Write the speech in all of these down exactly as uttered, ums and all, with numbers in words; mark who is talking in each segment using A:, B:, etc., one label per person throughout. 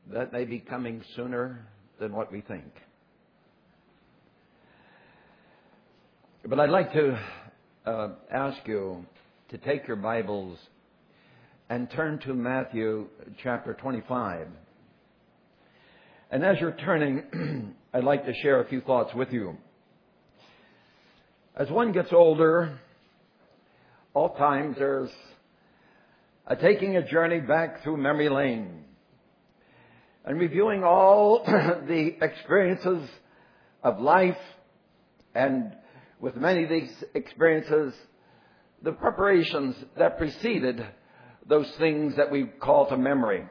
A: that may be coming sooner than what we think. But I'd like to uh, ask you to take your Bibles and turn to Matthew chapter twenty-five. And as you're turning, I'd like to share a few thoughts with you. As one gets older, oftentimes there's a taking a journey back through memory lane and reviewing all the experiences of life, and with many of these experiences, the preparations that preceded those things that we call to memory.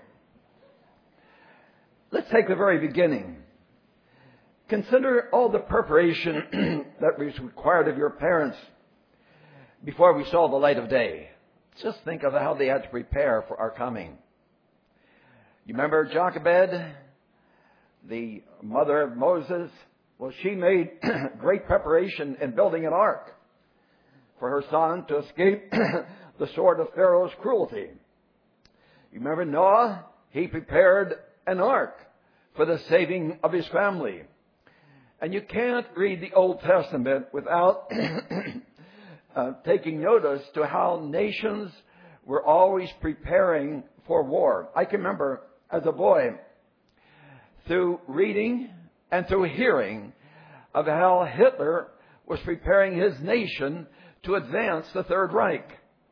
A: Let's take the very beginning. Consider all the preparation that was required of your parents before we saw the light of day. Just think of how they had to prepare for our coming. You remember Jochebed, the mother of Moses? Well, she made great preparation in building an ark for her son to escape the sword of Pharaoh's cruelty. You remember Noah? He prepared an ark for the saving of his family. And you can't read the Old Testament without uh, taking notice to how nations were always preparing for war. I can remember as a boy, through reading and through hearing of how Hitler was preparing his nation to advance the Third Reich.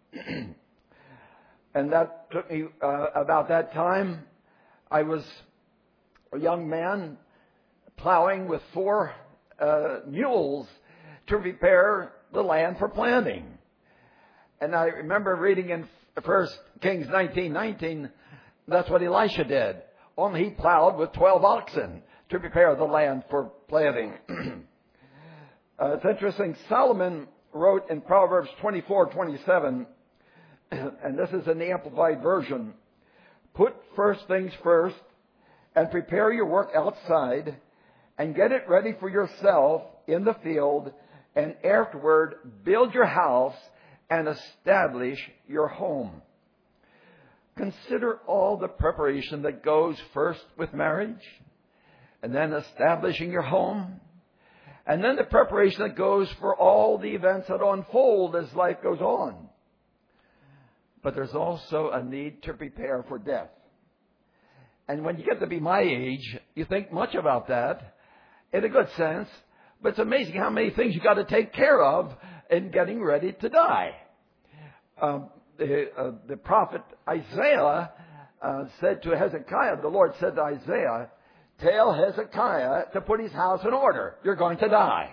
A: And that took me uh, about that time. I was a young man plowing with four uh, mules to prepare the land for planting. And I remember reading in First Kings nineteen nineteen, that's what Elisha did. Only he plowed with twelve oxen to prepare the land for planting. uh, it's interesting. Solomon wrote in Proverbs twenty-four twenty-seven, and this is in the Amplified Version, "Put first things first and prepare your work outside and get it ready for yourself in the field, and afterward build your house and establish your home." Consider all the preparation that goes first with marriage, and then establishing your home, and then the preparation that goes for all the events that unfold as life goes on. But there's also a need to prepare for death. And when you get to be my age, you think much about that in a good sense, but it's amazing how many things you got to take care of in getting ready to die. Um, the, uh, the prophet Isaiah uh, said to Hezekiah, the Lord said to Isaiah, "Tell Hezekiah to put his house in order. You're going to die."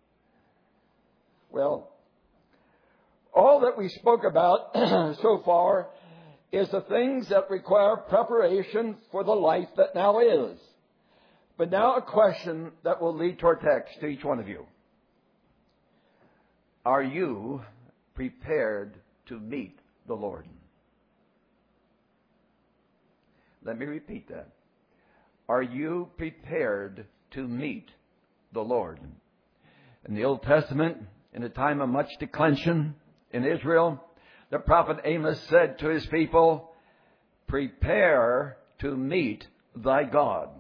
A: Well, all that we spoke about so far is the things that require preparation for the life that now is. But now a question that will lead to our text to each one of you. Are you prepared to meet the Lord? Let me repeat that. Are you prepared to meet the Lord? In the Old Testament, in a time of much declension in Israel, the prophet Amos said to his people, "Prepare to meet thy God."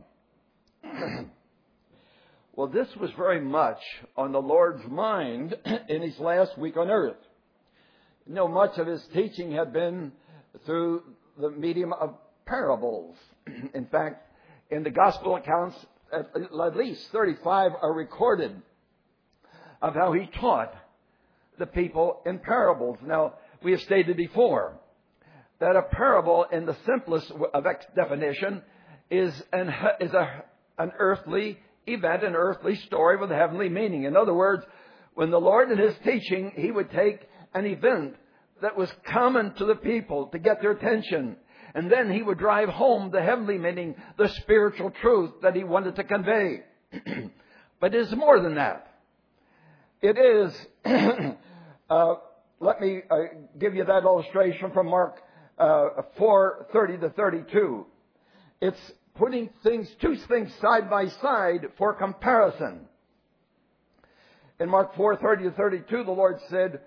A: Well, this was very much on the Lord's mind in his last week on earth. You know, much of his teaching had been through the medium of parables. In fact, in the gospel accounts, at least thirty-five are recorded of how he taught the people in parables. Now, we have stated before that a parable, in the simplest of definition, is an is a an earthly event, an earthly story with a heavenly meaning. In other words, when the Lord in his teaching, he would take an event that was common to the people to get their attention, and then he would drive home the heavenly meaning, the spiritual truth that he wanted to convey. But it is more than that. It is, uh, let me uh, give you that illustration from Mark uh, four thirty to thirty-two. It's putting things, two things side by side for comparison. In Mark four thirty to thirty-two, the Lord said,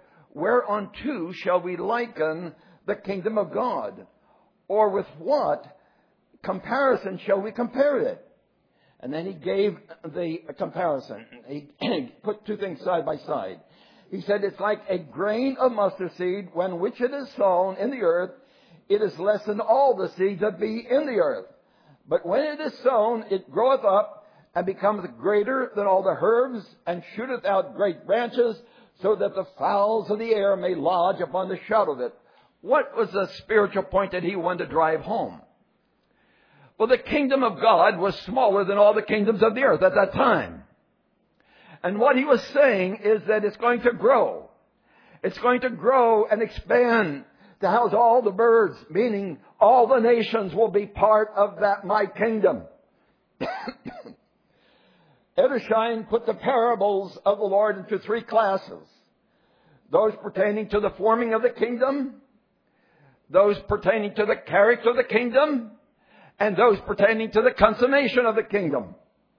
A: "Whereunto shall we liken the kingdom of God? Or with what comparison shall we compare it? And then he gave the comparison. He put two things side by side. He said, it's like a grain of mustard seed, when which it is sown in the earth, it is less than all the seeds that be in the earth. But when it is sown, it groweth up, and becomes greater than all the herbs, and shooteth out great branches, so that the fowls of the air may lodge upon the shout of it. What was the spiritual point that he wanted to drive home? Well, the kingdom of God was smaller than all the kingdoms of the earth at that time. And what he was saying is that it's going to grow. It's going to grow and expand to house all the birds, meaning all the nations will be part of that my kingdom. Edersheim put the parables of the Lord into three classes. Those pertaining to the forming of the kingdom, those pertaining to the character of the kingdom, and those pertaining to the consummation of the kingdom.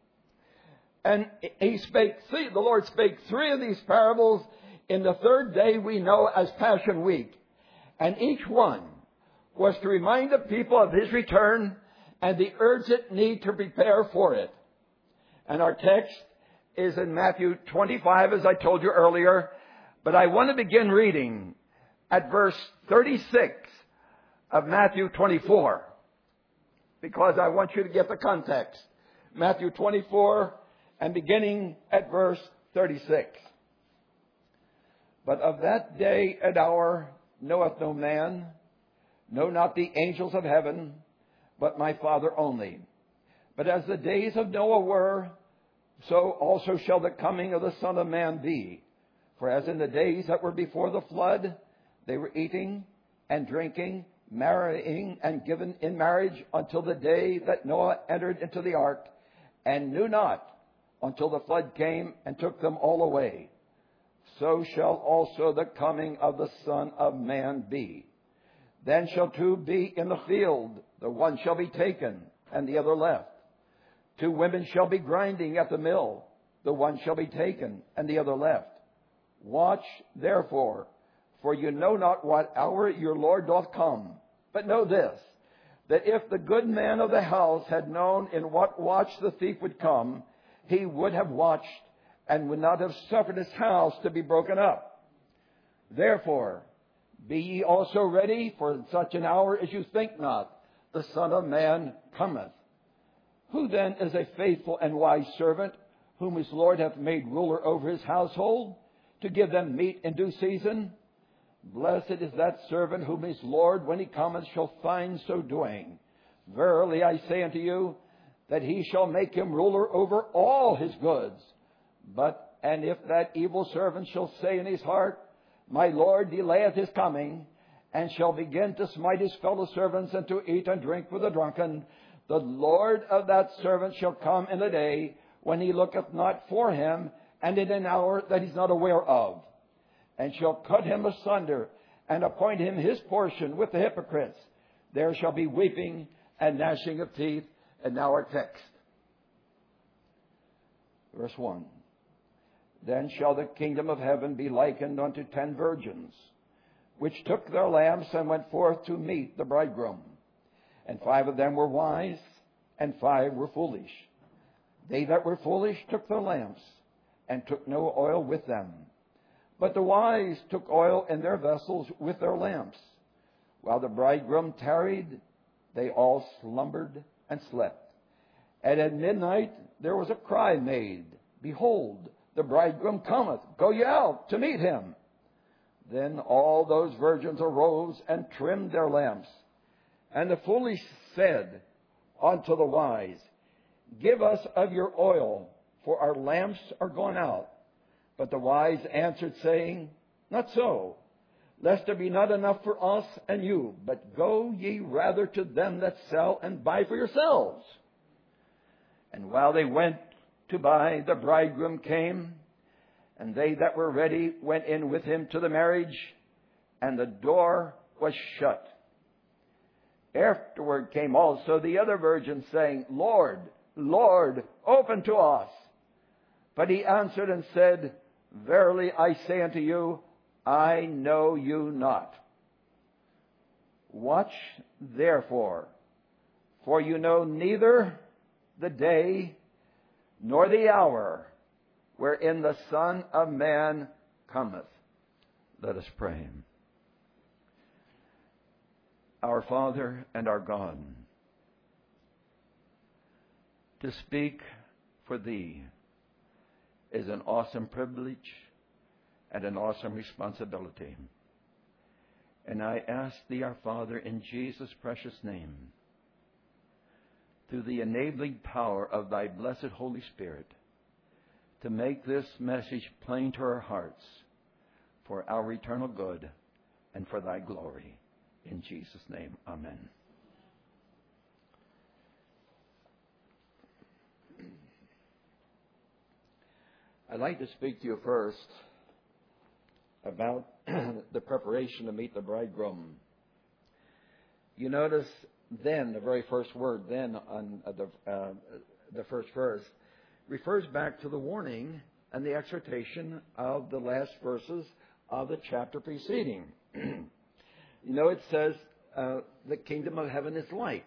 A: And he spake, see, the Lord spake three of these parables in the third day we know as Passion Week. And each one was to remind the people of his return and the urgent need to prepare for it. And our text is in Matthew twenty-five, as I told you earlier. But I want to begin reading at verse thirty-six of Matthew twenty-four, because I want you to get the context. Matthew twenty-four, and beginning at verse thirty-six. But of that day and hour knoweth no man, no, not the angels of heaven, but my Father only. But as the days of Noah were, so also shall the coming of the Son of Man be. For as in the days that were before the flood, they were eating and drinking, marrying and given in marriage until the day that Noah entered into the ark, and knew not until the flood came and took them all away. So shall also the coming of the Son of Man be. Then shall two be in the field, the one shall be taken, and the other left. Two women shall be grinding at the mill, the one shall be taken, and the other left. Watch therefore, for you know not what hour your Lord doth come. But know this, that if the good man of the house had known in what watch the thief would come, he would have watched, and would not have suffered his house to be broken up. Therefore, be ye also ready, for in such an hour as you think not, the Son of Man cometh. Who then is a faithful and wise servant, whom his Lord hath made ruler over his household, to give them meat in due season? Blessed is that servant whom his Lord, when he cometh, shall find so doing. Verily I say unto you, that he shall make him ruler over all his goods. But, and if that evil servant shall say in his heart, my Lord delayeth his coming, and shall begin to smite his fellow servants, and to eat and drink with the drunken, the Lord of that servant shall come in a day when he looketh not for him, and in an hour that he's not aware of, and shall cut him asunder, and appoint him his portion with the hypocrites. There shall be weeping and gnashing of teeth. And now our text. Verse one. Then shall the kingdom of heaven be likened unto ten virgins, which took their lamps and went forth to meet the bridegroom. And five of them were wise, and five were foolish. They that were foolish took their lamps, and took no oil with them. But the wise took oil in their vessels with their lamps. While the bridegroom tarried, they all slumbered and slept. And at midnight there was a cry made, Behold, the bridegroom cometh, go ye out to meet him. Then all those virgins arose and trimmed their lamps. And the foolish said unto the wise, Give us of your oil, for our lamps are gone out. But the wise answered, saying, Not so, lest there be not enough for us and you, but go ye rather to them that sell, and buy for yourselves. And while they went to buy, the bridegroom came, and they that were ready went in with him to the marriage, and the door was shut. Afterward came also the other virgins, saying, Lord, Lord, open to us. But he answered and said, Verily I say unto you, I know you not. Watch therefore, For you know neither the day nor the hour wherein the Son of Man cometh. Let us pray. Our Father and our God, to speak for Thee is an awesome privilege and an awesome responsibility. And I ask Thee, our Father, in Jesus' precious name, through the enabling power of Thy blessed Holy Spirit, to make this message plain to our hearts for our eternal good and for Thy glory. In Jesus' name, amen. I'd like to speak to you first about the preparation to meet the bridegroom. You notice then, the very first word, then, on the, uh, the first verse, refers back to the warning and the exhortation of the last verses of the chapter preceding. You know, it says, uh, the kingdom of heaven is like.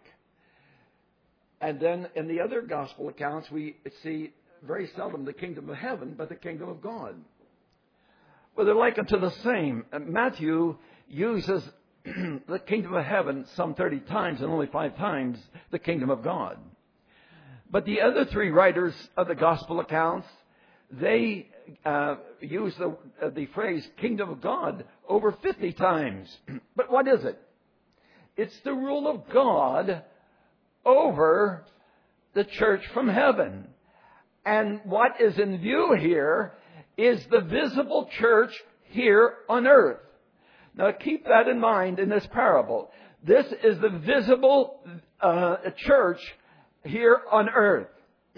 A: And then in the other gospel accounts, we see very seldom the kingdom of heaven, but the kingdom of God. Well, they're like unto the same. And Matthew uses the kingdom of heaven some thirty times and only five times the kingdom of God. But the other three writers of the gospel accounts, they uh, use the, uh, the phrase kingdom of God over fifty times. But what is it? It's the rule of God over the church from heaven. And what is in view here is the visible church here on earth. Now keep that in mind in this parable. This is the visible uh, church here on earth.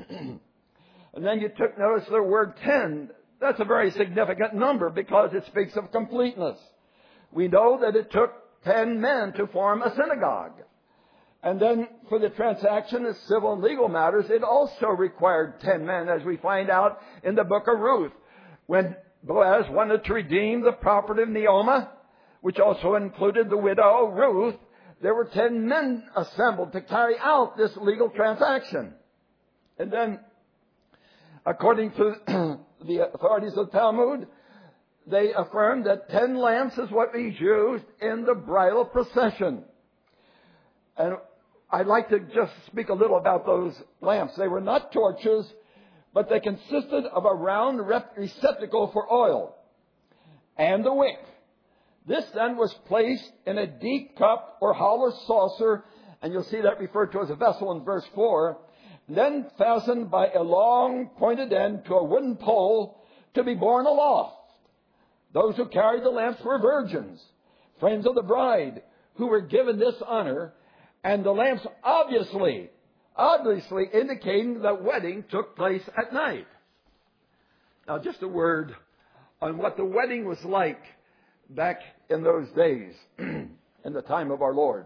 A: And then you took notice of the word ten. That's a very significant number because it speaks of completeness. We know that it took ten men to form a synagogue. And then for the transaction of civil and legal matters, it also required ten men, as we find out in the book of Ruth. When Boaz wanted to redeem the property of Naomi, which also included the widow Ruth, there were ten men assembled to carry out this legal transaction. And then, according to the authorities of Talmud, they affirmed that ten lamps is what was used in the bridal procession. And I'd like to just speak a little about those lamps. They were not torches, but they consisted of a round receptacle for oil and a wick. This then was placed in a deep cup or hollow saucer, and you'll see that referred to as a vessel in verse four, then fastened by a long pointed end to a wooden pole to be borne aloft. Those who carried the lamps were virgins, friends of the bride, who were given this honor, and the lamps obviously, obviously indicating the wedding took place at night. Now, just a word on what the wedding was like back in those days, in the time of our Lord.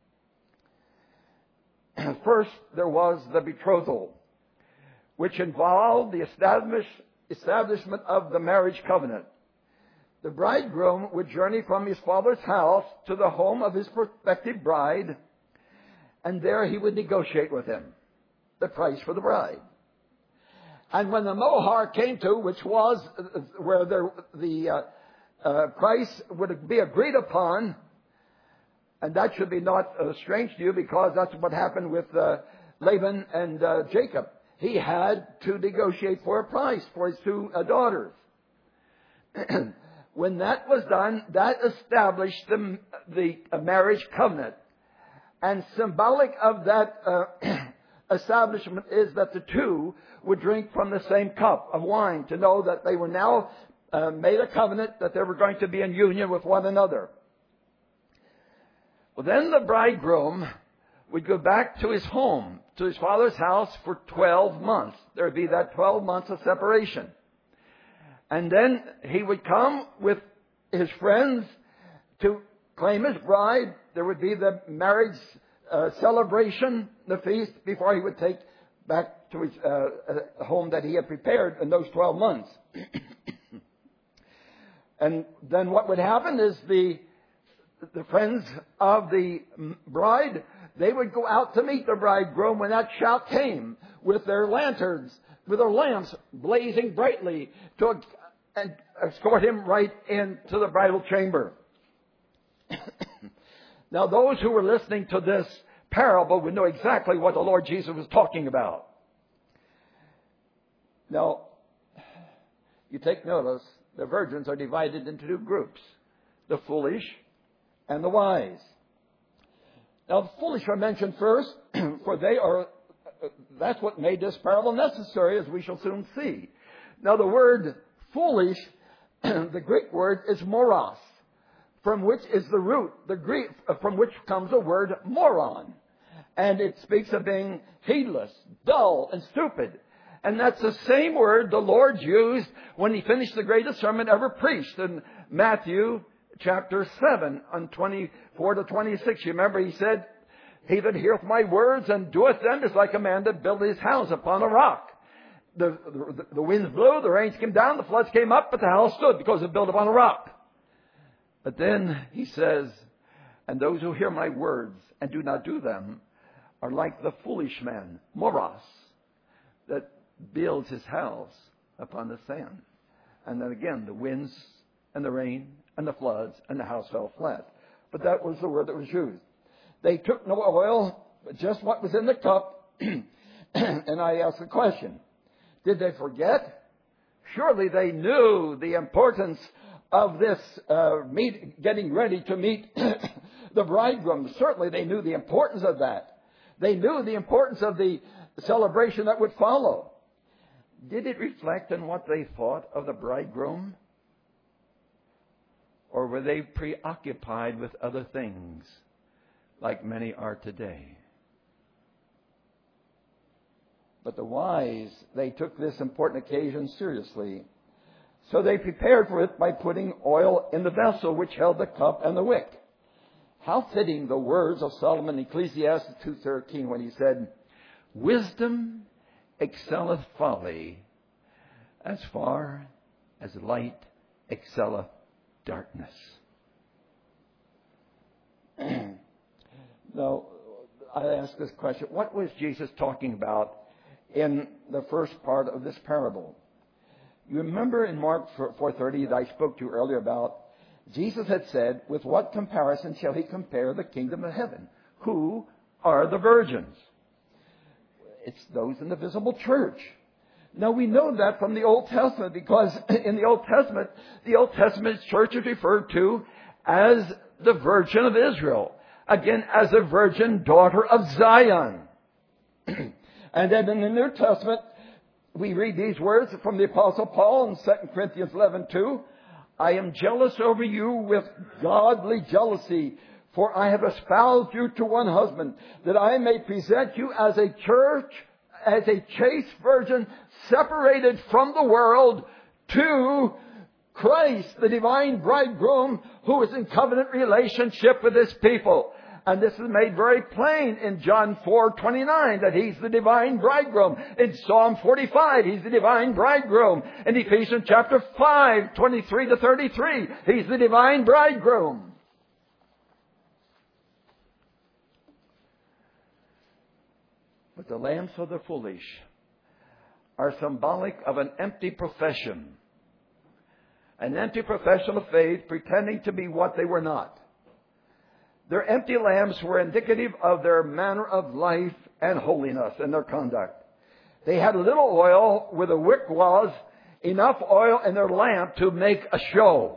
A: First, there was the betrothal, which involved the establish, establishment of the marriage covenant. The bridegroom would journey from his father's house to the home of his prospective bride, and there he would negotiate with him the price for the bride. And when the mohar came to, which was where the, the uh, uh, price would be agreed upon, and that should be not uh, strange to you because that's what happened with uh, Laban and uh, Jacob. He had to negotiate for a price for his two uh, daughters. When that was done, that established the, the uh, marriage covenant. And symbolic of that uh, establishment is that the two would drink from the same cup of wine to know that they were now uh, made a covenant, that they were going to be in union with one another. Well, then the bridegroom would go back to his home, to his father's house for twelve months. There would be that twelve months of separation. And then he would come with his friends to claim his bride. There would be the marriage uh, celebration, the feast, before he would take back to his uh, uh, home that he had prepared in those twelve months. And then what would happen is the the friends of the bride, They would go out to meet the bridegroom when that shout came, with their lanterns, with their lamps blazing brightly to and escort him right into the bridal chamber. Now, those who were listening to this parable would know exactly what the Lord Jesus was talking about. Now, you take notice, the virgins are divided into two groups, the foolish and the wise. Now, the foolish are mentioned first, for they are, that's what made this parable necessary, as we shall soon see. Now, the word foolish, the Greek word is moros, from which is the root, the Greek, from which comes the word moron. And it speaks of being heedless, dull, and stupid. And that's the same word the Lord used when He finished the greatest sermon ever preached in Matthew chapter seven, on twenty-four to twenty-six. You remember He said, "He that heareth my words and doeth them is like a man that built his house upon a rock. The, the, the winds blew, the rains came down, the floods came up, but the house stood because it was built upon a rock." But then He says, "And those who hear my words and do not do them are like the foolish man, moros, that builds his house upon the sand. And then again, the winds and the rain and the floods and the house fell flat." But that was the word that was used. They took no oil, but just what was in the cup. And I asked the question, did they forget? Surely they knew the importance of this uh, meet, getting ready to meet the bridegroom. Certainly they knew the importance of that. They knew the importance of the celebration that would follow. Did it reflect on what they thought of the bridegroom? Or were they preoccupied with other things, like many are today? But the wise, they took this important occasion seriously. So they prepared for it by putting oil in the vessel which held the cup and the wick. How fitting the words of Solomon in Ecclesiastes two thirteen when he said, "Wisdom excelleth folly, as far as light excelleth darkness." Now, I ask this question, what was Jesus talking about in the first part of this parable? You remember in Mark four thirty that I spoke to you earlier about, Jesus had said, "With what comparison shall He compare the kingdom of heaven? Who are the virgins?" It's those in the visible church. Now we know that from the Old Testament, because in the Old Testament, the Old Testament church is referred to as the Virgin of Israel. Again, as a virgin daughter of Zion. And then in the New Testament, we read these words from the Apostle Paul in Second Corinthians eleven two. "I am jealous over you with godly jealousy, for I have espoused you to one husband, that I may present you as a church, as a chaste virgin, separated from the world, to Christ, the divine bridegroom, who is in covenant relationship with His people." And this is made very plain in John four twenty-nine, that He's the divine bridegroom. In Psalm forty-five, He's the divine bridegroom. In Ephesians chapter five, twenty-three to thirty-three, He's the divine bridegroom. But the lamps of the foolish are symbolic of an empty profession. An empty profession of faith, pretending to be what they were not. Their empty lamps were indicative of their manner of life and holiness in their conduct. They had little oil where the wick was, enough oil in their lamp to make a show.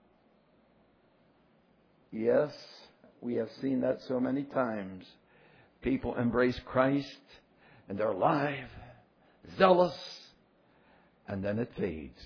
A: Yes, we have seen that so many times. People embrace Christ and they're alive, zealous, and then it fades.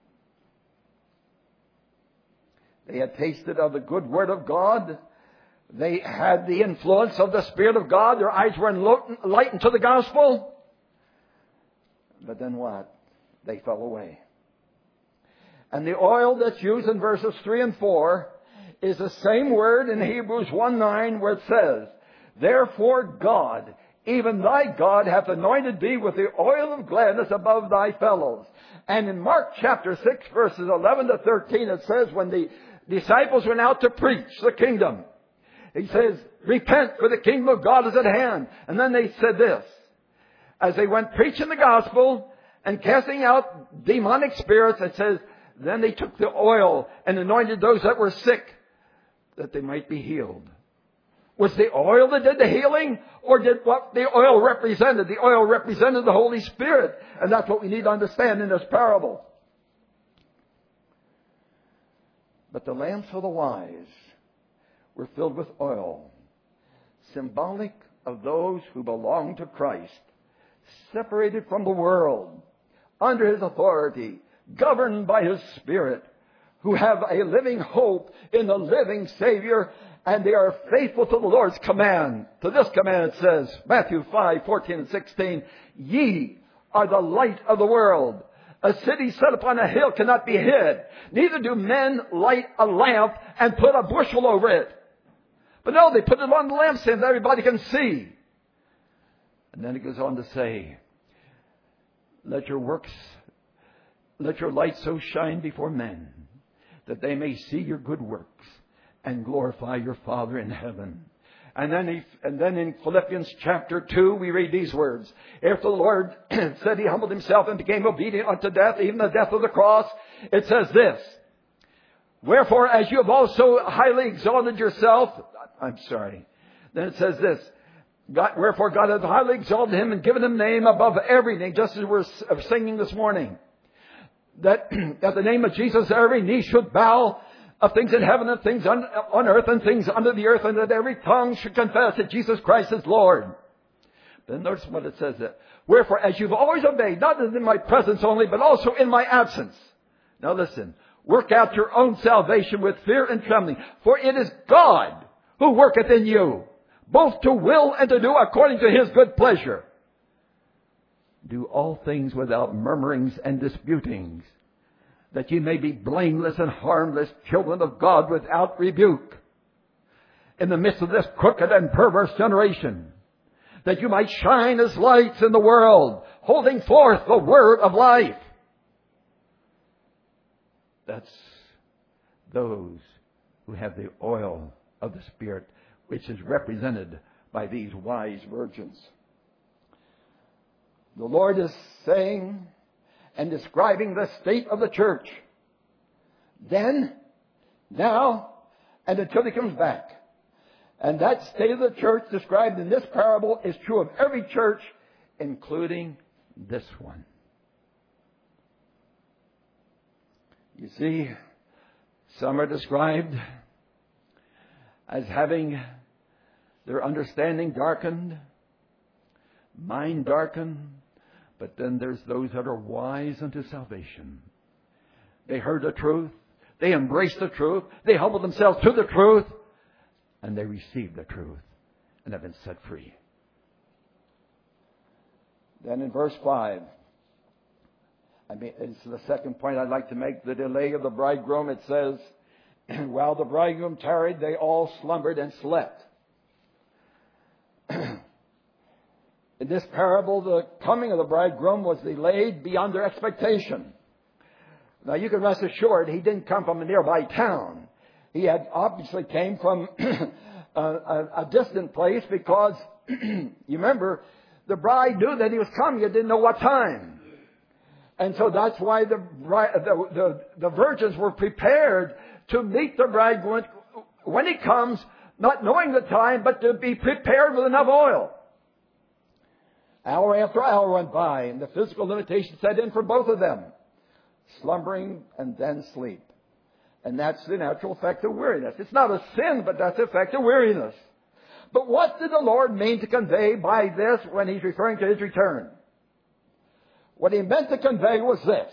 A: They had tasted of the good Word of God. They had the influence of the Spirit of God. Their eyes were enlightened to the gospel. But then what? They fell away. And the oil that's used in verses three and four is the same word in Hebrews one nine where it says, "Therefore God, even thy God, hath anointed thee with the oil of gladness above thy fellows." And in Mark chapter six, verses eleven to thirteen, it says, when the disciples went out to preach the kingdom, He says, repent, for the kingdom of God is at hand. And then they said this, as they went preaching the gospel and casting out demonic spirits, it says, then they took the oil and anointed those that were sick, that they might be healed. Was the oil that did the healing, or did what the oil represented? The oil represented the Holy Spirit. And that's what we need to understand in this parable. But the lamps of the wise were filled with oil, symbolic of those who belong to Christ, separated from the world, under His authority, governed by His Spirit, who have a living hope in the living Savior, and they are faithful to the Lord's command. To this command it says, Matthew five, fourteen and sixteen, ye are the light of the world. A city set upon a hill cannot be hid. Neither do men light a lamp and put a bushel over it. But no, they put it on the lampstand that everybody can see. And then it goes on to say, let your works, let your light so shine before men, that they may see your good works and glorify your Father in heaven. And then, he, and then in Philippians chapter two, we read these words. After the Lord said He humbled Himself and became obedient unto death, even the death of the cross, it says this, wherefore, as you have also highly exalted yourself, I'm sorry, then it says this, God, wherefore God hath highly exalted Him and given Him a name above every name, just as we were singing this morning, that at the name of Jesus every knee should bow, of things in heaven and things on, on earth and things under the earth, and that every tongue should confess that Jesus Christ is Lord. Then notice what it says there. Wherefore, as you've always obeyed, not in my presence only, but also in my absence. Now listen, work out your own salvation with fear and trembling, for it is God who worketh in you, both to will and to do according to His good pleasure. Do all things without murmurings and disputings, that ye may be blameless and harmless, children of God without rebuke, in the midst of this crooked and perverse generation, that you might shine as lights in the world, holding forth the word of life. That's those who have the oil of the Spirit, which is represented by these wise virgins. The Lord is saying and describing the state of the church then, now, and until He comes back. And that state of the church described in this parable is true of every church, including this one. You see, some are described as having their understanding darkened, mind darkened, but then there's those that are wise unto salvation. They heard the truth. They embraced the truth. They humbled themselves to the truth. And they received the truth and have been set free. Then in verse five, I mean, it's the second point I'd like to make, the delay of the bridegroom. It says, while the bridegroom tarried, they all slumbered and slept. In this parable, the coming of the bridegroom was delayed beyond their expectation. Now, you can rest assured he didn't come from a nearby town. He had obviously came from a, a, a distant place because, you remember, the bride knew that he was coming. It didn't know what time. And so that's why the, the, the, the virgins were prepared to meet the bridegroom when he comes, not knowing the time, but to be prepared with enough oil. Hour after hour went by, and the physical limitation set in for both of them. Slumbering and then sleep. And that's the natural effect of weariness. It's not a sin, but that's the effect of weariness. But what did the Lord mean to convey by this when He's referring to His return? What He meant to convey was this: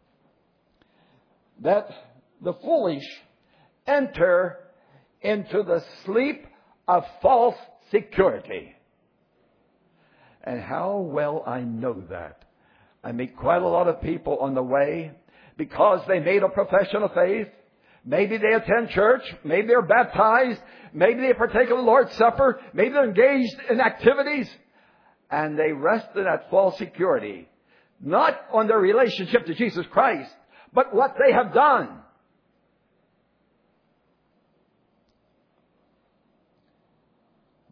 A: that the foolish enter into the sleep of false security. And how well I know that. I meet quite a lot of people on the way because they made a profession of faith. Maybe they attend church. Maybe they're baptized. Maybe they partake of the Lord's Supper. Maybe they're engaged in activities. And they rest in that false security. Not on their relationship to Jesus Christ, but what they have done.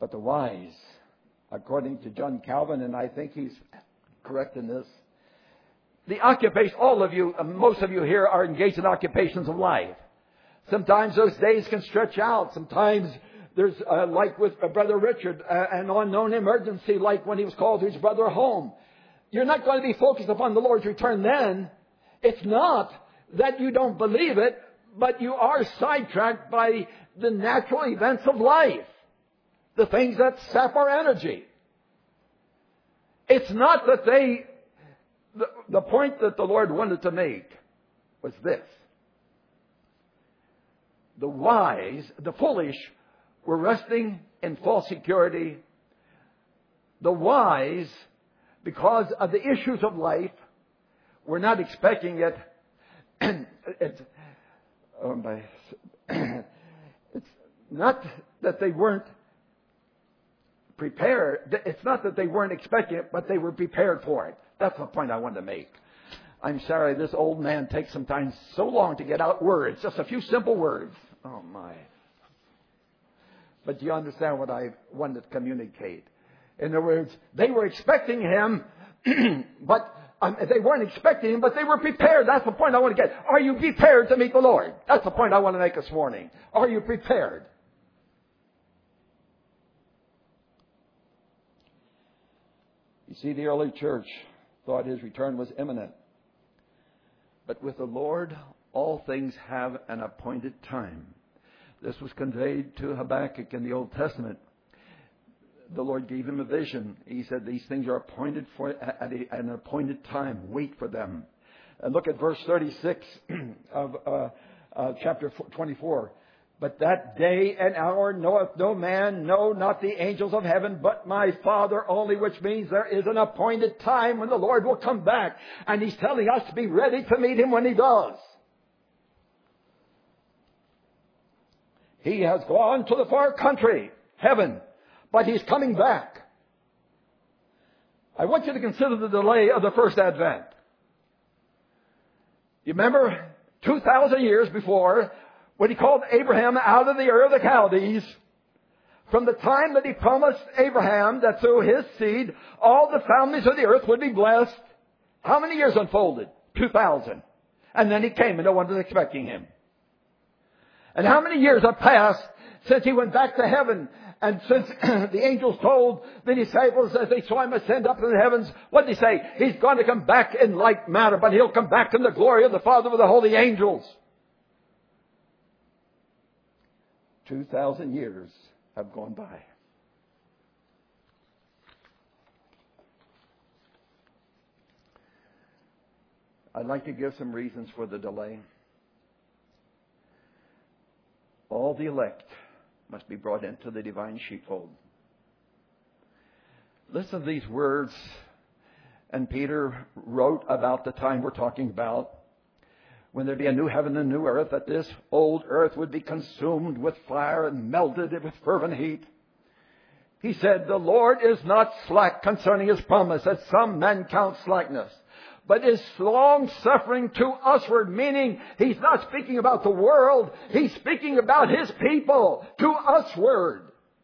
A: But the wise, according to John Calvin, and I think he's correct in this, the occupation, all of you, most of you here are engaged in occupations of life. Sometimes those days can stretch out. Sometimes there's, uh, like with Brother Richard, uh, an unknown emergency, like when he was called to his brother home. You're not going to be focused upon the Lord's return then. It's not that you don't believe it, but you are sidetracked by the natural events of life, the things that sap our energy. It's not that they, the, the point that the Lord wanted to make was this. The wise, the foolish, were resting in false security. The wise, because of the issues of life, were not expecting it. it's, oh my, it's not that they weren't prepared. It's not that they weren't expecting it, but they were prepared for it. That's the point I wanted to make. I'm sorry, this old man takes sometimes so long to get out words. Just a few simple words. Oh my. But you understand what I wanted to communicate. In other words, they were expecting him, but um, they weren't expecting him, but they were prepared. That's the point I want to get. Are you prepared to meet the Lord? That's the point I want to make this morning. Are you prepared? You see, the early church thought his return was imminent. But with the Lord, all things have an appointed time. This was conveyed to Habakkuk in the Old Testament. The Lord gave him a vision. He said, these things are appointed for at an appointed time. Wait for them. And look at verse thirty-six of uh, uh, chapter twenty-four. But that day and hour knoweth no man, no, not the angels of heaven, but my Father only, which means there is an appointed time when the Lord will come back. And He's telling us to be ready to meet Him when He does. He has gone to the far country, heaven, but He's coming back. I want you to consider the delay of the first advent. You remember two thousand years before, when He called Abraham out of the Ur of the Chaldees, from the time that He promised Abraham that through his seed all the families of the earth would be blessed, how many years unfolded? two thousand. And then He came and no one was expecting Him. And how many years have passed since He went back to heaven? And since the angels told the disciples as they saw Him ascend up to the heavens, what did He say? He's going to come back in like manner, but He'll come back in the glory of the Father with the holy angels. Two thousand years have gone by. I'd like to give some reasons for the delay. All the elect must be brought into the divine sheepfold. Listen to these words. And Peter wrote about the time we're talking about, when there'd be a new heaven and new earth, that this old earth would be consumed with fire and melted with fervent heat. He said, the Lord is not slack concerning His promise, as some men count slackness, but is long-suffering to usward, meaning He's not speaking about the world, He's speaking about His people, to usward,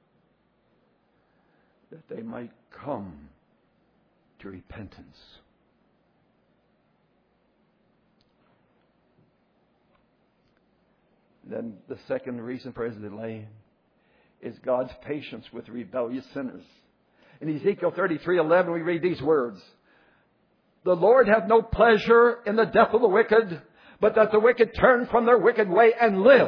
A: that they might come to repentance. Then the second reason for His delay is God's patience with rebellious sinners. In Ezekiel thirty-three eleven, we read these words. The Lord hath no pleasure in the death of the wicked, but that the wicked turn from their wicked way and live.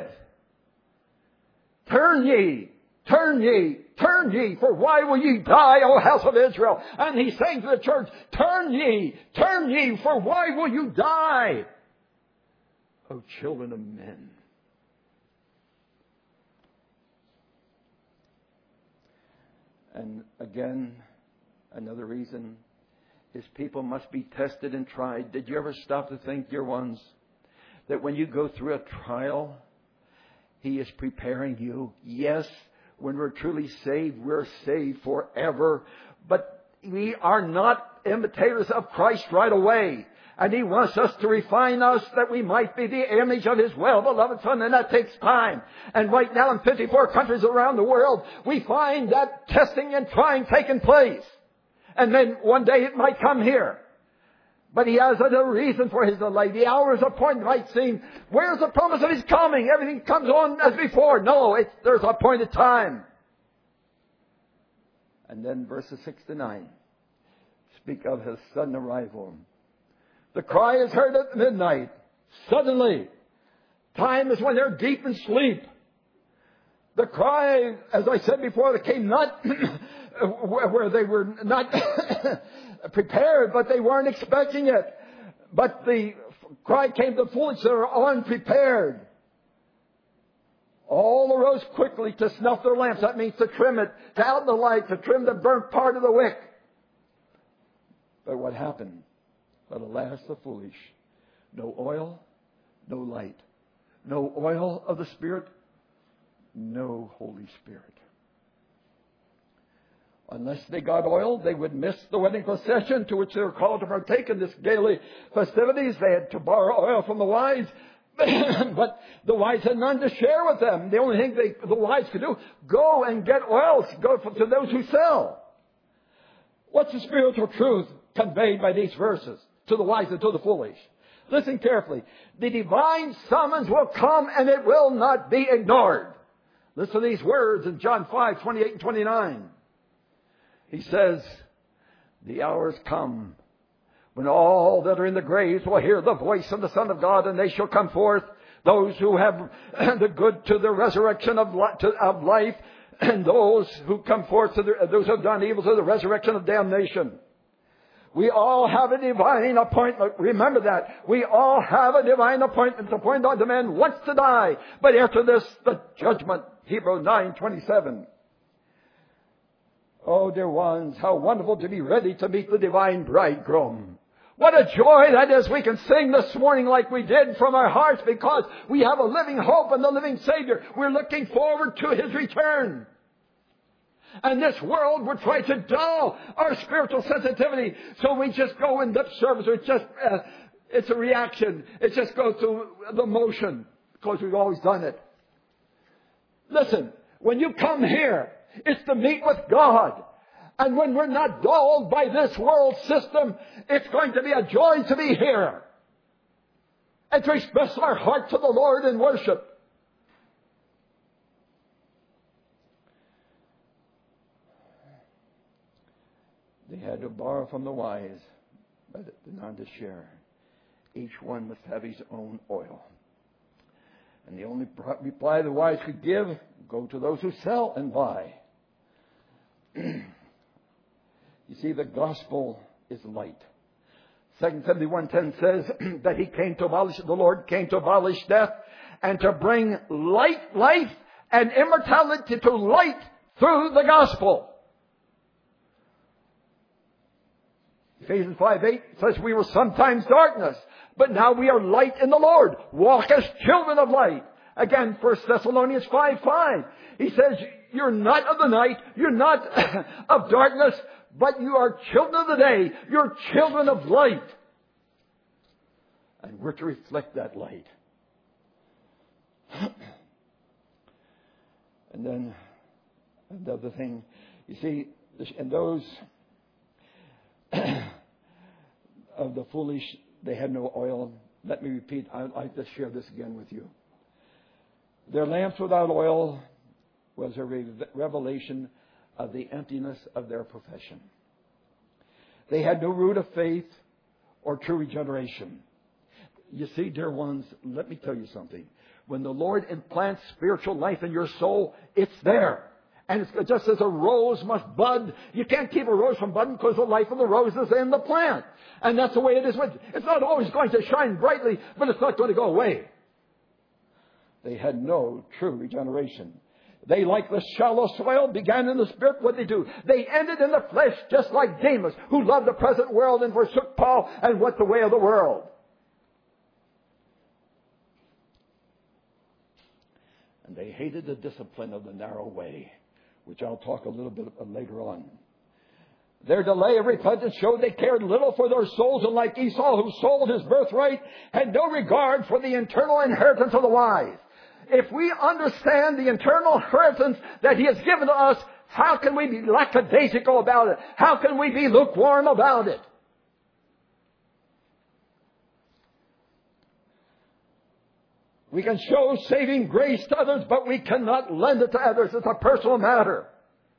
A: Turn ye, turn ye, turn ye, for why will ye die, O house of Israel? And He's saying to the church, turn ye, turn ye, for why will you die, O children of men? And again, another reason is people must be tested and tried. Did you ever stop to think, dear ones, that when you go through a trial, He is preparing you? Yes, when we're truly saved, we're saved forever. But we are not imitators of Christ right away. And He wants us to refine us that we might be the image of His well-beloved Son. And that takes time. And right now in fifty-four countries around the world, we find that testing and trying taking place. And then one day it might come here. But He has a reason for His delay. The hour is appointed might seem, where's the promise of His coming? Everything comes on as before. No, it's, there's an appointed time. And then verses six to nine speak of His sudden arrival. The cry is heard at midnight. Suddenly. Time is when they're deep in sleep. The cry, as I said before, that came not where they were not prepared, but they weren't expecting it. But the cry came to the foolish that are unprepared. All arose quickly to snuff their lamps. That means to trim it, to out the light, to trim the burnt part of the wick. But what happened? But alas, the foolish. No oil, no light. No oil of the Spirit, no Holy Spirit. Unless they got oil, they would miss the wedding procession to which they were called to partake in this daily festivities. They had to borrow oil from the wise, but the wise had none to share with them. The only thing they, the wise could do, go and get oil, go to those who sell. What's the spiritual truth conveyed by these verses to the wise and to the foolish? Listen carefully. The divine summons will come and it will not be ignored. Listen to these words in John five, twenty-eight and twenty-nine. He says, the hours come when all that are in the graves will hear the voice of the Son of God, and they shall come forth, those who have the good to the resurrection of life, and those who come forth to the, those who have done evil to the resurrection of damnation. We all have a divine appointment. Remember that. We all have a divine appointment to appoint unto men once to die, but after this, the judgment. Hebrews nine twenty-seven. Oh, dear ones, how wonderful to be ready to meet the divine bridegroom. What a joy that is. We can sing this morning like we did from our hearts because we have a living hope in the living Savior. We're looking forward to His return. And this world would try to dull our spiritual sensitivity. So we just go in lip service. It's just, uh, it's a reaction. It just goes through the motion because we've always done it. Listen, when you come here, it's to meet with God. And when we're not dulled by this world system, it's going to be a joy to be here. And to express our heart to the Lord in worship. They had to borrow from the wise, but none to share. Each one must have his own oil. And the only reply the wise could give, go to those who sell and buy. You see, the gospel is light. Second Timothy one ten says that he came to abolish, the Lord came to abolish death and to bring light, life and immortality to light through the gospel. Ephesians five eight says we were sometimes darkness, but now we are light in the Lord. Walk as children of light. Again, First Thessalonians five five. He says, you're not of the night, you're not of darkness, but you are children of the day. You're children of light. And we're to reflect that light. And then another thing, you see, and those of the foolish, they had no oil. Let me repeat, I'd like to share this again with you. Their lamps without oil was a re- revelation of the emptiness of their profession. They had no root of faith or true regeneration. You see, dear ones, let me tell you something. When the Lord implants spiritual life in your soul, it's there. And it's just as a rose must bud. You can't keep a rose from budding because the life of the rose is in the plant. And that's the way it is with, it's not always going to shine brightly, but it's not going to go away. They had no true regeneration. They, like the shallow soil, began in the spirit. What did they do? They ended in the flesh, just like Demas, who loved the present world and forsook Paul and went the way of the world. And they hated the discipline of the narrow way, which I'll talk a little bit later on. Their delay of repentance showed they cared little for their souls, and like Esau, who sold his birthright, had no regard for the eternal inheritance of the wise. If we understand the eternal inheritance that He has given to us, how can we be lackadaisical about it? How can we be lukewarm about it? We can show saving grace to others, but we cannot lend it to others. It's a personal matter.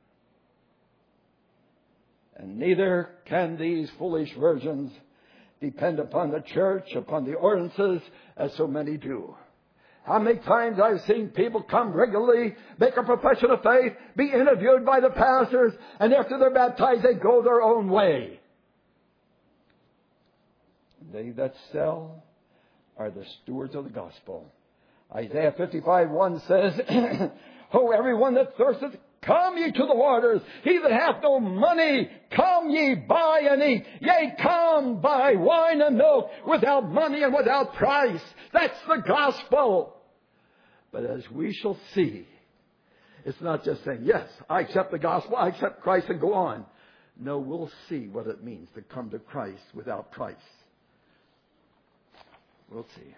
A: And neither can these foolish virgins depend upon the church, upon the ordinances, as so many do. How many times I've seen people come regularly, make a profession of faith, be interviewed by the pastors, and after they're baptized, they go their own way. They that sell are the stewards of the gospel. Isaiah fifty-five one says, "Oh, everyone that thirsteth, come ye to the waters. He that hath no money, come ye buy and eat. Yea, come buy wine and milk without money and without price." That's the gospel. But as we shall see, it's not just saying, yes, I accept the gospel, I accept Christ, and go on. No, we'll see what it means to come to Christ without price. We'll see.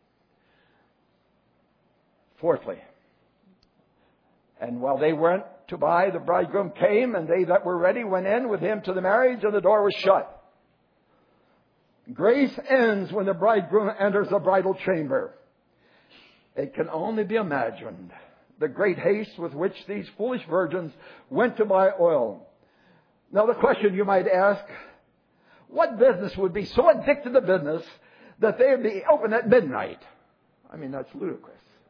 A: Fourthly, and while they went to buy, the bridegroom came, and they that were ready went in with him to the marriage, and the door was shut. Grace ends when the bridegroom enters the bridal chamber. It can only be imagined the great haste with which these foolish virgins went to buy oil. Now the question you might ask, what business would be so addicted to business that they would be open at midnight? I mean, that's ludicrous.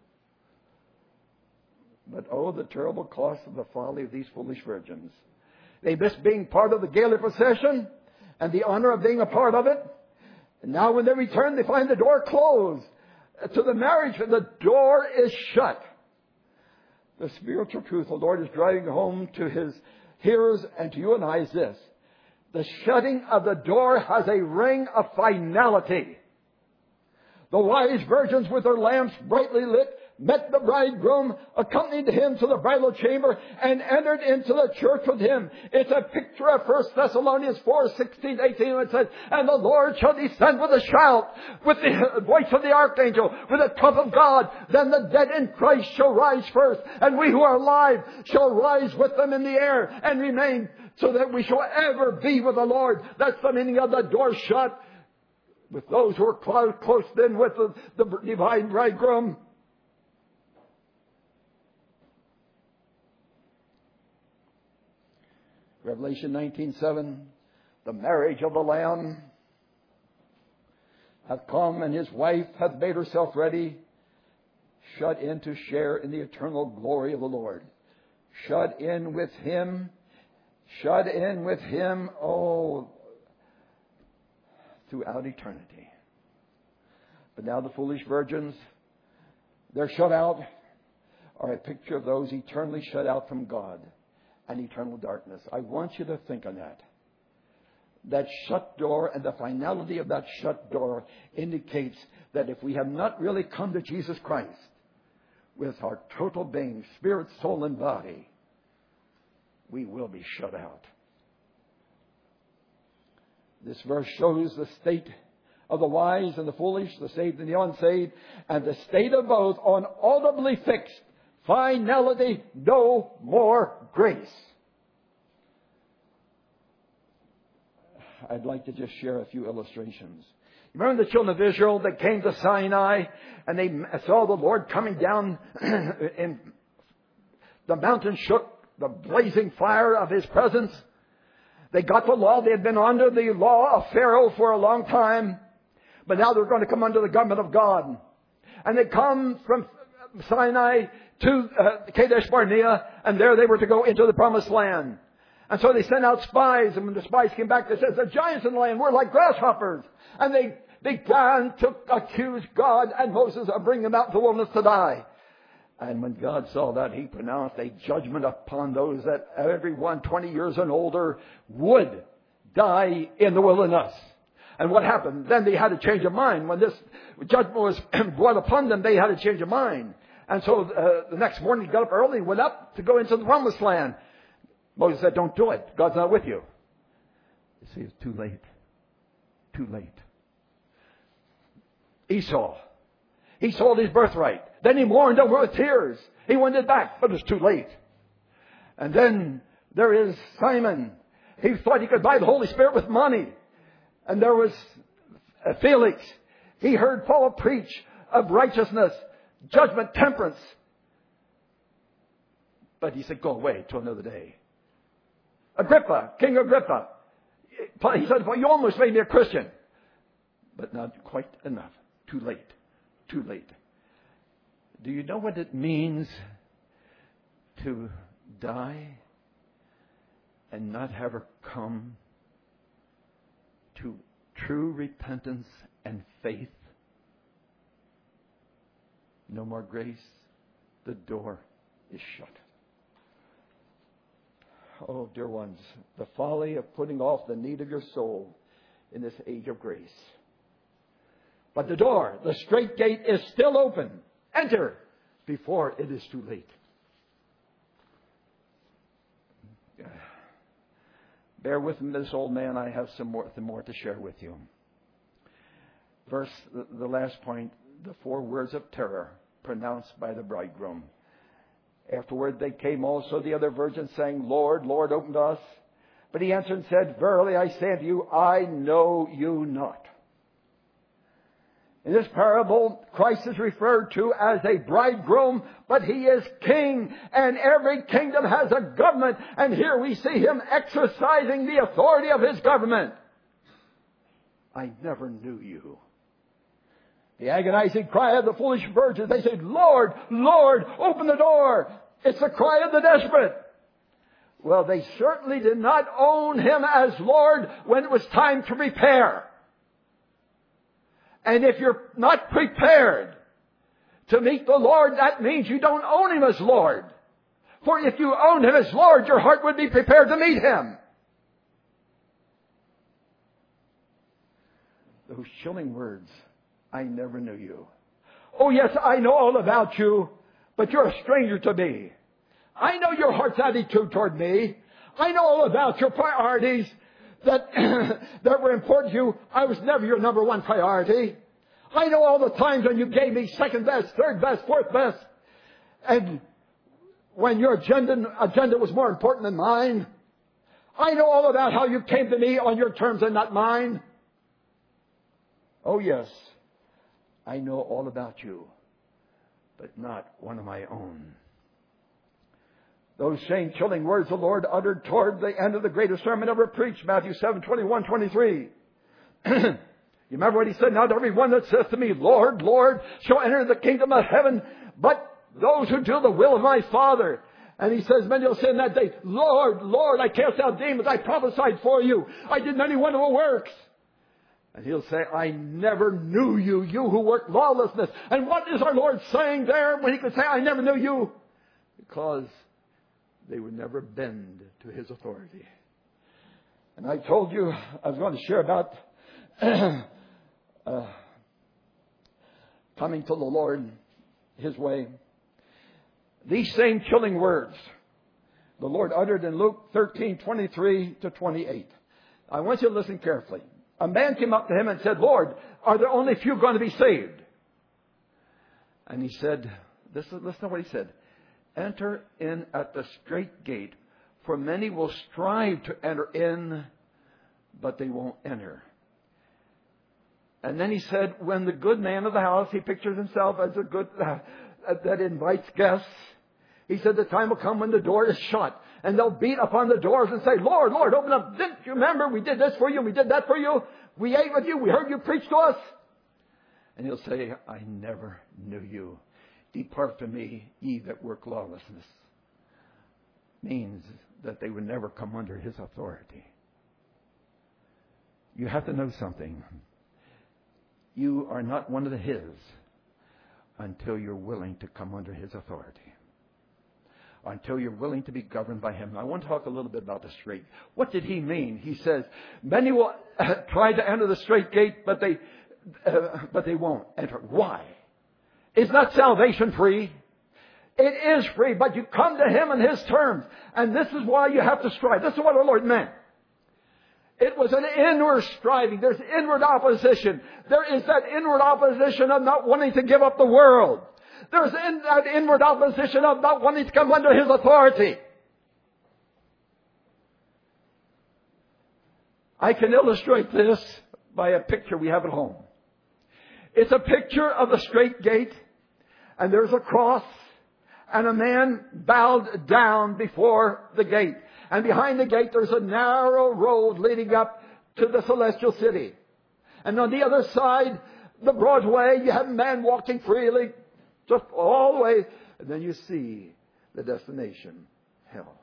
A: But oh, the terrible cost of the folly of these foolish virgins. They missed being part of the gala procession and the honor of being a part of it. And now when they return, they find the door closed to the marriage, and the door is shut. The spiritual truth the Lord is driving home to His hearers and to you and I is this: the shutting of the door has a ring of finality. The wise virgins with their lamps brightly lit met the bridegroom, accompanied him to the bridal chamber, and entered into the church with him. It's a picture of First Thessalonians four, sixteen, eighteen, when it says, "And the Lord shall descend with a shout, with the voice of the archangel, with the trump of God. Then the dead in Christ shall rise first, and we who are alive shall rise with them in the air and remain, so that we shall ever be with the Lord." That's the meaning of the door shut. With those who are close, close in with the, the divine bridegroom. Revelation nineteen seven, the marriage of the Lamb hath come, and his wife hath made herself ready, shut in to share in the eternal glory of the Lord. Shut in with Him, shut in with Him, oh, throughout eternity. But now the foolish virgins, they're shut out, are a picture of those eternally shut out from God and eternal darkness. I want you to think on that. That shut door and the finality of that shut door indicates that if we have not really come to Jesus Christ with our total being, spirit, soul, and body, we will be shut out. This verse shows the state of the wise and the foolish, the saved and the unsaved, and the state of both on audibly fixed. Finality, no more grace. I'd like to just share a few illustrations. Remember the children of Israel that came to Sinai and they saw the Lord coming down and the mountain shook, the blazing fire of His presence. They got the law. They had been under the law of Pharaoh for a long time, but now they're going to come under the government of God. And they come from Sinai to uh, Kadesh Barnea, and there they were to go into the promised land. And so they sent out spies, and when the spies came back, they said, "The giants in the land were like grasshoppers." And they began to accuse God and Moses of bringing them out to the wilderness to die. And when God saw that, He pronounced a judgment upon those that everyone twenty years and older would die in the wilderness. And what happened? Then they had a change of mind. When this judgment was brought upon them, they had a change of mind. And so uh, the next morning, he got up early and went up to go into the promised land. Moses said, "Don't do it. God's not with you." See, it's too late. Too late. Esau. He sold his birthright. Then he mourned over with tears. He wanted it back, but it's too late. And then there is Simon. He thought he could buy the Holy Spirit with money. And there was Felix. He heard Paul preach of righteousness, judgment, temperance. But he said, go away till another day. Agrippa, King Agrippa. He said, well, you almost made me a Christian. But not quite enough. Too late. Too late. Do you know what it means to die and not have her come to true repentance and faith? No more grace. The door is shut. Oh, dear ones, the folly of putting off the need of your soul in this age of grace. But the door, the straight gate, is still open. Enter before it is too late. Bear with me, this old man. I have some more, some more to share with you. Verse, the, the last point, the four words of terror pronounced by the bridegroom. Afterward they came also the other virgins, saying, Lord, Lord, open to us. But he answered and said, Verily I say unto you, I know you not. In this parable, Christ is referred to as a bridegroom, but he is king, and every kingdom has a government, and here we see him exercising the authority of his government. I never knew you. The agonizing cry of the foolish virgins, they said, Lord, Lord, open the door. It's the cry of the desperate. Well, they certainly did not own him as Lord when it was time to prepare. And if you're not prepared to meet the Lord, that means you don't own him as Lord. For if you owned him as Lord, your heart would be prepared to meet him. Those chilling words, I never knew you. Oh yes, I know all about you, but you're a stranger to me. I know your heart's attitude toward me. I know all about your priorities that, that were important to you. I was never your number one priority. I know all the times when you gave me second best, third best, fourth best. And when your agenda, agenda was more important than mine. I know all about how you came to me on your terms and not mine. Oh yes, I know all about you, but not one of my own. Those same chilling words the Lord uttered toward the end of the greatest sermon ever preached, Matthew seven, twenty-one, twenty-three. You remember what he said? Not everyone that says to me, Lord, Lord, shall enter the kingdom of heaven, but those who do the will of my Father. And he says, many will say in that day, Lord, Lord, I cast out demons, I prophesied for you, I did many wonderful works. And he'll say, I never knew you, you who work lawlessness. And what is our Lord saying there when he could say, I never knew you? Because they would never bend to his authority. And I told you I was going to share about uh, coming to the Lord his way. These same chilling words the Lord uttered in Luke thirteen, twenty-three to twenty-eight. I want you to listen carefully. A man came up to him and said, Lord, are there only few going to be saved? And he said, this is, listen to what he said. Enter in at the strait gate, for many will strive to enter in, but they won't enter. And then he said, when the good man of the house, he pictures himself as a good, uh, that invites guests. He said, the time will come when the door is shut. And they'll beat upon the doors and say, Lord, Lord, open up. Didn't you remember we did this for you and we did that for you? We ate with you. We heard you preach to us. And he'll say, I never knew you. Depart from me, ye that work lawlessness. Means that they would never come under his authority. You have to know something. You are not one of the his until you're willing to come under his authority. Until you're willing to be governed by him. I want to talk a little bit about the straight. What did he mean? He says, many will try to enter the straight gate, but they, uh, but they won't enter. Why? Is not salvation free? It is free, but you come to him on his terms. And this is why you have to strive. This is what our Lord meant. It was an inward striving. There's inward opposition. There is that inward opposition of not wanting to give up the world. There's in that inward opposition of not wanting to come under His authority. I can illustrate this by a picture we have at home. It's a picture of the straight gate, and there's a cross, and a man bowed down before the gate. And behind the gate there's a narrow road leading up to the celestial city. And on the other side, the broad way, you have a man walking freely, just all the way. And then you see the destination, hell.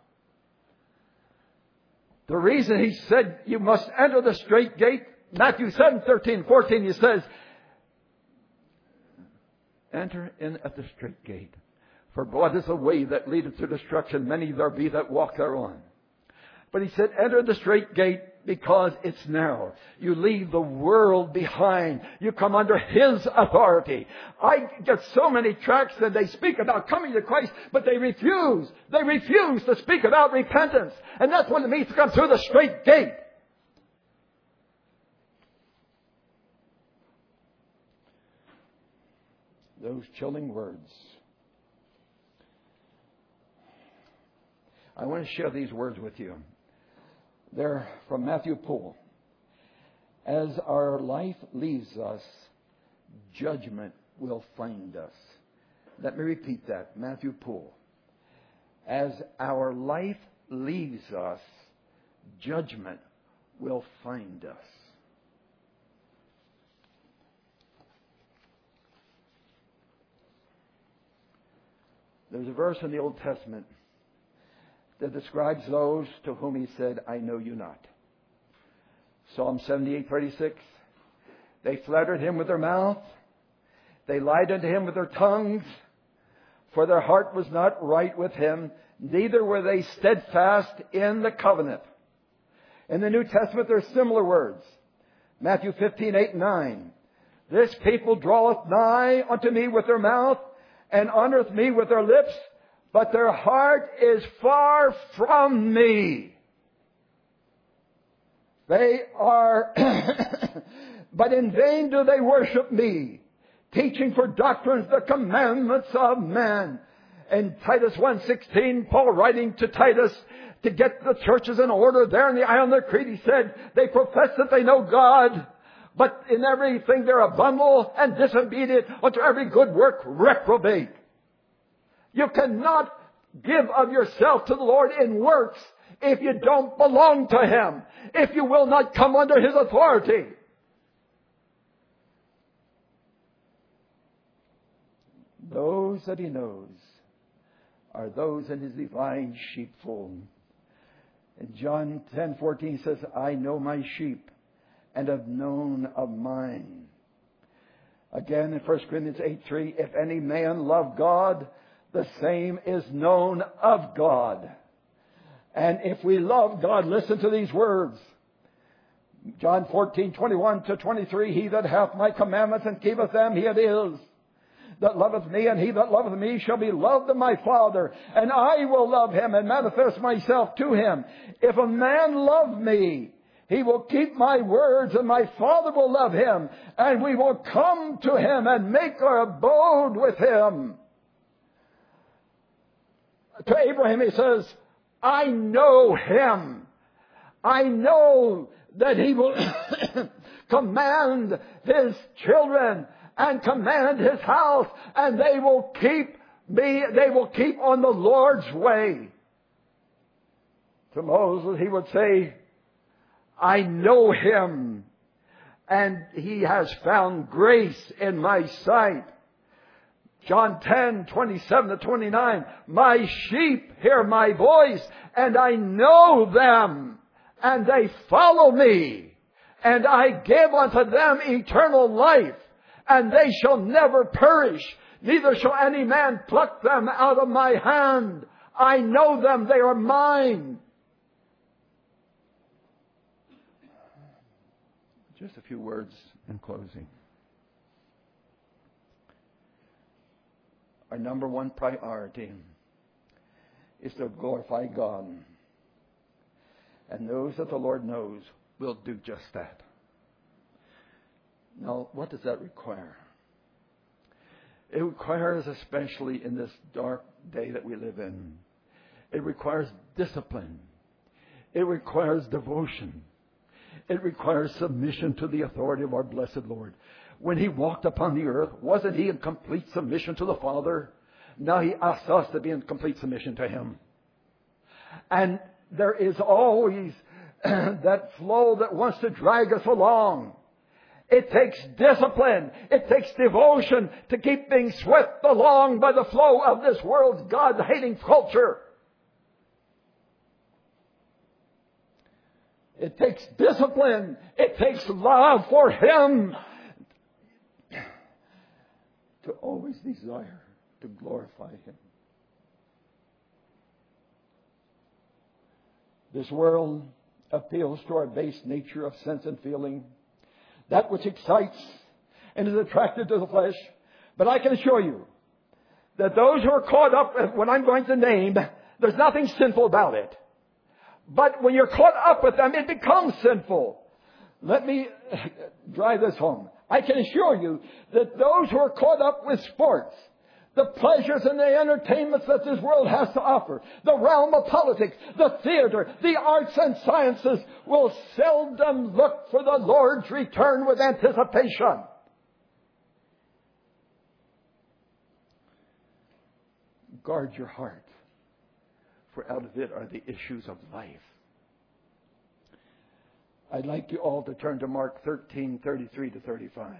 A: The reason He said you must enter the straight gate, Matthew seven, thirteen, fourteen, He says, enter in at the straight gate. For broad is the way that leadeth to destruction. Many there be that walk thereon. But He said, enter the straight gate because it's narrow. You leave the world behind. You come under His authority. I get so many tracts that they speak about coming to Christ, but they refuse. They refuse to speak about repentance. And that's what it means to come through the straight gate. Those chilling words. I want to share these words with you. They're from Matthew Poole. As our life leaves us, judgment will find us. Let me repeat that. Matthew Poole. As our life leaves us, judgment will find us. There's a verse in the Old Testament that describes those to whom He said, I know you not. Psalm seventy-eight, thirty-six. They flattered Him with their mouth. They lied unto Him with their tongues. For their heart was not right with Him. Neither were they steadfast in the covenant. In the New Testament, there are similar words. Matthew fifteen, eight and nine. This people draweth nigh unto me with their mouth, and honoreth me with their lips, but their heart is far from me. They are, but in vain do they worship me, teaching for doctrines the commandments of men. In Titus one sixteen, Paul writing to Titus to get the churches in order there in the island of Crete, he said, they profess that they know God, but in everything they're a bundle and disobedient unto every good work reprobate. You cannot give of yourself to the Lord in works if you don't belong to Him, if you will not come under His authority. Those that He knows are those in His divine sheepfold. And John ten fourteen says, I know my sheep and have known of mine. Again in First Corinthians eight three, if any man love God, the same is known of God. And if we love God, listen to these words. John fourteen, twenty-one to twenty-three, he that hath my commandments and keepeth them, he it is that loveth me, and he that loveth me shall be loved of my Father, and I will love him and manifest myself to him. If a man love me, he will keep my words, and my Father will love him, and we will come to him and make our abode with him. To Abraham he says, I know him. I know that he will command his children and command his house, and they will keep me, they will keep on the Lord's way. To Moses he would say, I know him, and he has found grace in my sight. John ten, twenty-seven to twenty-nine, my sheep hear my voice, and I know them, and they follow me, and I give unto them eternal life, and they shall never perish, neither shall any man pluck them out of my hand. I know them, they are mine. Just a few words in closing. Our number one priority is to glorify God. And those that the Lord knows will do just that. Now, what does that require? It requires, especially in this dark day that we live in, it requires discipline. It requires devotion. It requires submission to the authority of our blessed Lord. When He walked upon the earth, wasn't He in complete submission to the Father? Now He asks us to be in complete submission to Him. And there is always that flow that wants to drag us along. It takes discipline. It takes devotion to keep being swept along by the flow of this world's God-hating culture. It takes discipline. It takes love for Him to always desire to glorify Him. This world appeals to our base nature of sense and feeling, that which excites and is attracted to the flesh. But I can assure you that those who are caught up with what I'm going to name, there's nothing sinful about it. But when you're caught up with them, it becomes sinful. Let me drive this home. I can assure you that those who are caught up with sports, the pleasures and the entertainments that this world has to offer, the realm of politics, the theater, the arts and sciences, will seldom look for the Lord's return with anticipation. Guard your heart, for out of it are the issues of life. I'd like you all to turn to Mark thirteen, thirty-three to thirty-five.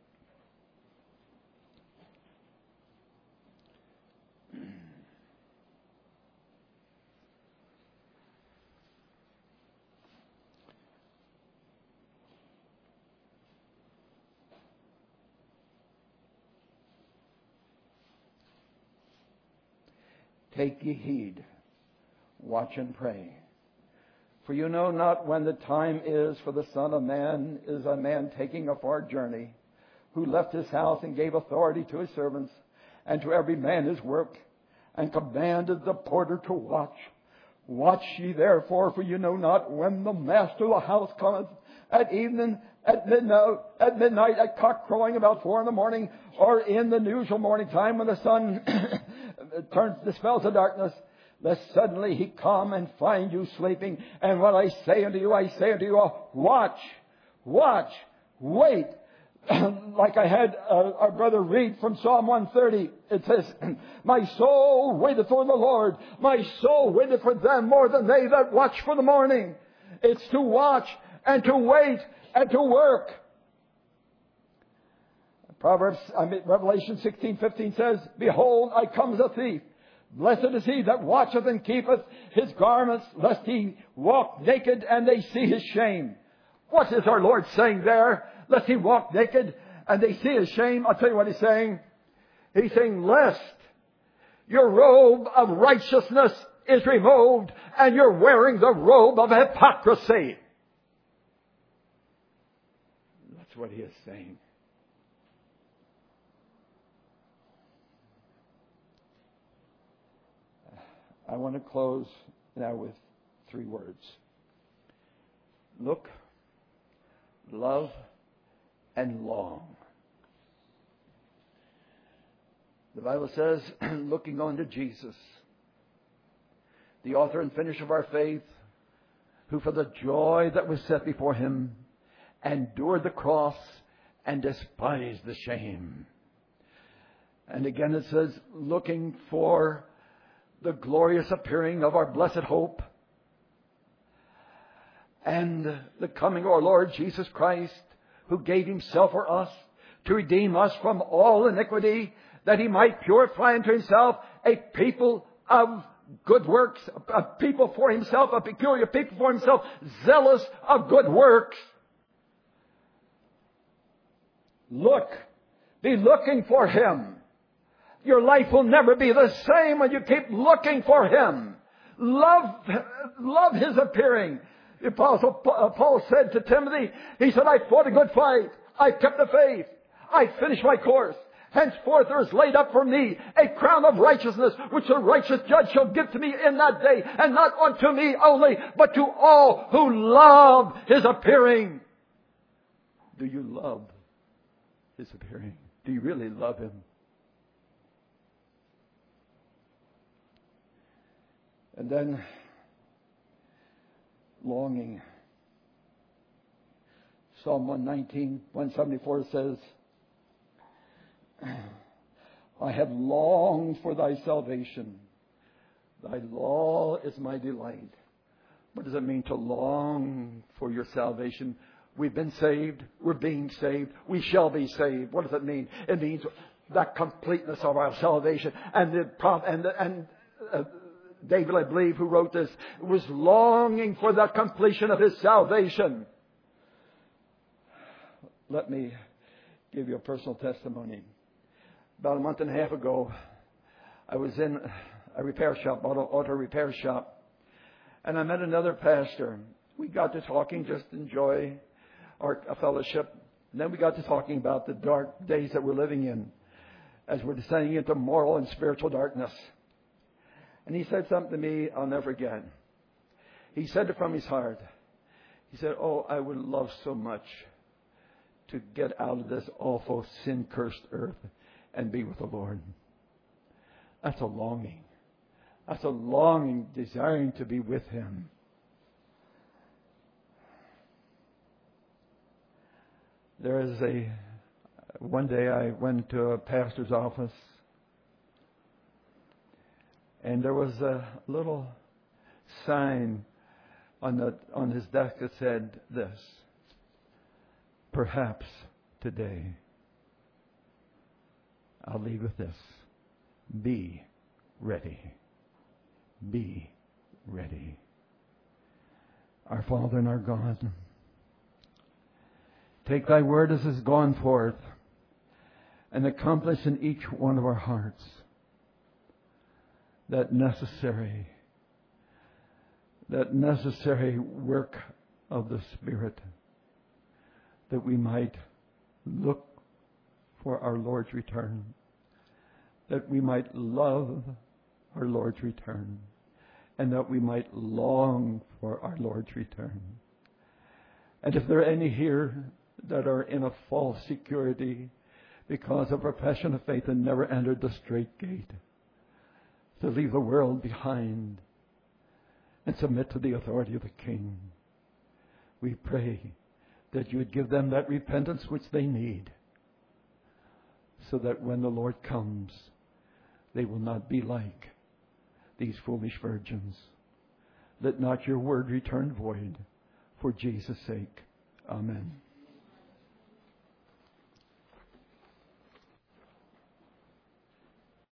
A: Take ye heed, watch and pray. For you know not when the time is, for the Son of Man is a man taking a far journey, who left his house and gave authority to his servants, and to every man his work, and commanded the porter to watch. Watch ye therefore, for you know not when the master of the house cometh, at evening, at midnight, at midnight, at cock crowing about four in the morning, or in the usual morning time when the sun turns, dispels the darkness, lest suddenly he come and find you sleeping. And what I say unto you, I say unto you, watch, watch, wait. Like I had uh, our brother read from Psalm one thirty. It says, my soul waiteth for the Lord. My soul waiteth for them more than they that watch for the morning. It's to watch and to wait and to work. Proverbs, I mean, Revelation sixteen fifteen says, behold, I come as a thief. Blessed is he that watcheth and keepeth his garments, lest he walk naked and they see his shame. What is our Lord saying there? Lest he walk naked and they see his shame. I'll tell you what he's saying. He's saying, lest your robe of righteousness is removed and you're wearing the robe of hypocrisy. That's what he is saying. I want to close now with three words. Look, love, and long. The Bible says, looking on to Jesus, the author and finisher of our faith, who for the joy that was set before him endured the cross and despised the shame. And again it says, looking for the glorious appearing of our blessed hope and the coming of our Lord Jesus Christ, who gave himself for us to redeem us from all iniquity, that he might purify unto himself a people of good works, a people for himself, a peculiar people for himself, zealous of good works. Look, be looking for him. Your life will never be the same when you keep looking for him. Love, love his appearing. The Apostle Paul said to Timothy, he said, I fought a good fight. I kept the faith. I finished my course. Henceforth there is laid up for me a crown of righteousness, which the righteous judge shall give to me in that day, and not unto me only, but to all who love His appearing. Do you love His appearing? Do you really love Him? And then, longing. Psalm one nineteen, one seventy-four says, I have longed for Thy salvation. Thy law is my delight. What does it mean to long for your salvation? We've been saved. We're being saved. We shall be saved. What does it mean? It means that completeness of our salvation. And the and and uh, David, I believe, who wrote this, was longing for the completion of his salvation. Let me give you a personal testimony. About a month and a half ago, I was in a repair shop, auto, auto repair shop, and I met another pastor. We got to talking, just enjoy our a fellowship. And then we got to talking about the dark days that we're living in, as we're descending into moral and spiritual darkness. And he said something to me I'll never forget. He said it from his heart. He said, oh, I would love so much to get out of this awful sin-cursed earth and be with the Lord. That's a longing. That's a longing, desiring to be with Him. There is a, one day I went to a pastor's office, and there was a little sign on the on his desk that said this: perhaps today. I'll leave with this: be ready. Be ready. Our Father and our God, take Thy word as has gone forth and accomplish in each one of our hearts that necessary, that necessary work of the Spirit, that we might look for our Lord's return, that we might love our Lord's return, and that we might long for our Lord's return. And if there are any here that are in a false security because of profession of faith and never entered the straight gate, to leave the world behind and submit to the authority of the King, we pray that you would give them that repentance which they need, so that when the Lord comes, they will not be like these foolish virgins. Let not your word return void, for Jesus' sake. Amen.